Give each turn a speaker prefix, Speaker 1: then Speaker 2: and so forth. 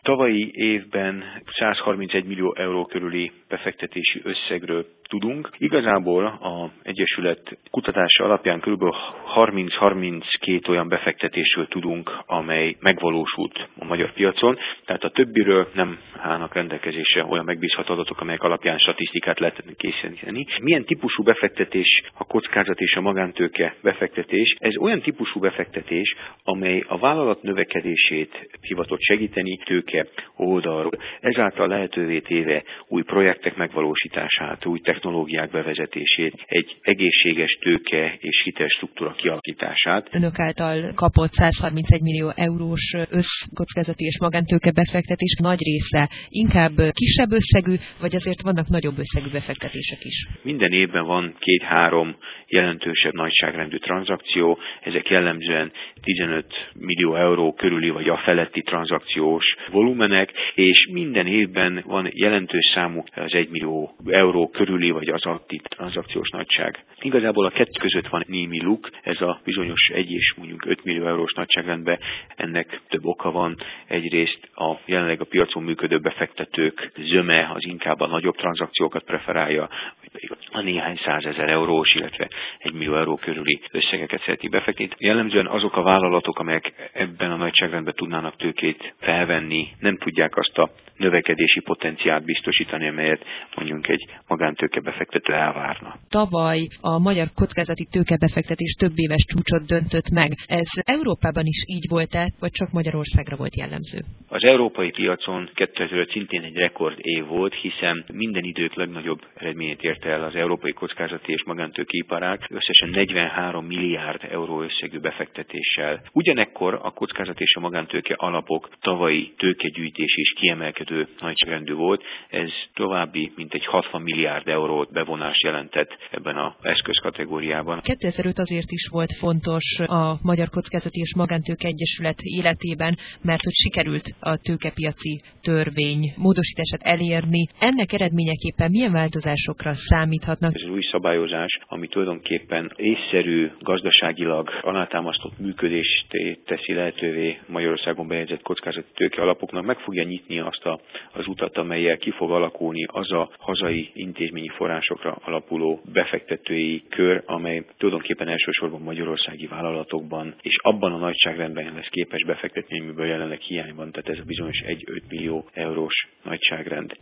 Speaker 1: Tavalyi évben 131 millió euró körüli befektetési összegről tudunk. Igazából az Egyesület kutatása alapján kb. 30-32 olyan befektetésről tudunk, amely megvalósult a magyar piacon, tehát a többiről nem állnak rendelkezésre olyan megbízható adatok, amelyek alapján statisztikát lehet készíteni. Milyen típusú befektetés a kockázat és a magántőke befektetés? Ez olyan típusú befektetés, amely a vállalat növekedését hivatott segíteni tőke oldalról. Ezáltal lehetővé téve új projektek megvalósítását, új technológiák bevezetését, egy egészséges tőke és hitelstruktúra kialakítását.
Speaker 2: Önök által kapott 131 millió eurós összkockázati és magántőke befektetés nagy része inkább kisebb összegű, vagy azért vannak nagyobb összegű befektetések is?
Speaker 1: Minden évben van 2-3 jelentősebb nagyságrendű tranzakció, ezek jellemzően 15 millió euró körüli vagy a feletti tranzakciós volumenek, és minden évben van jelentős számú az 1 millió euró körüli vagy az alatti tranzakciós nagyság. Igazából a kettő között van némi luk, ez a bizonyos 1 és mondjuk 5 millió eurós nagyságrendben, ennek több oka van. Egyrészt jelenleg a piacon működő befektetők zöme az inkább a nagyobb tranzakciókat preferálja, vagy pedig a néhány 100 000 eurós, illetve 1 millió euró körüli összegeket szeretik befektetni. Jellemzően azok a vállalatok, amelyek ebben a nagyságrendben tudnának tőkét felvenni, nem tudják azt a növekedési potenciált biztosítani, amelyet mondjuk egy magántőkebefektető elvárna.
Speaker 2: Tavaly a magyar kockázati tőkebefektetés több éves csúcsot döntött meg. Ez Európában is így volt-e, vagy csak Magyarországra volt jellemző?
Speaker 1: Az európai piacon 2005 szintén egy rekord év volt, hiszen minden idők legnagyobb eredményét érte el az európai kockázati és magántőkeiparág, összesen 43 milliárd euró összegű befektetéssel. Ugyanekkor a kockázat és a magántőke alapok tavalyi tőkegyűjtés is kiemelkedő nagyságrendű volt. Ez további mintegy 60 milliárd eurót bevonás jelentett ebben az eszközkategóriában.
Speaker 2: 2005 azért is volt fontos a Magyar Kockázati és Magántőke Egyesület életében, mert hogy sikerült a tőkepiaci törvény módosítását elérni. Ennek eredményeképpen milyen változásokra számíthatnak?
Speaker 1: Ez új szabályozás, ami tulajdonképpen észszerű, gazdaságilag alátámasztott működést teszi lehetővé Magyarországon bejegyzett kockázati tőke alapoknak, meg fogja nyitni azt az utat, amellyel ki fog alakulni az a hazai intézményi forrásokra alapuló befektetői kör, amely tulajdonképpen elsősorban magyarországi vállalatokban és abban a nagyságrendben lesz képes befektetni, amiből jelenleg hiány van, tehát ez a bizonyos 1-5 millió eurós nagyságrend.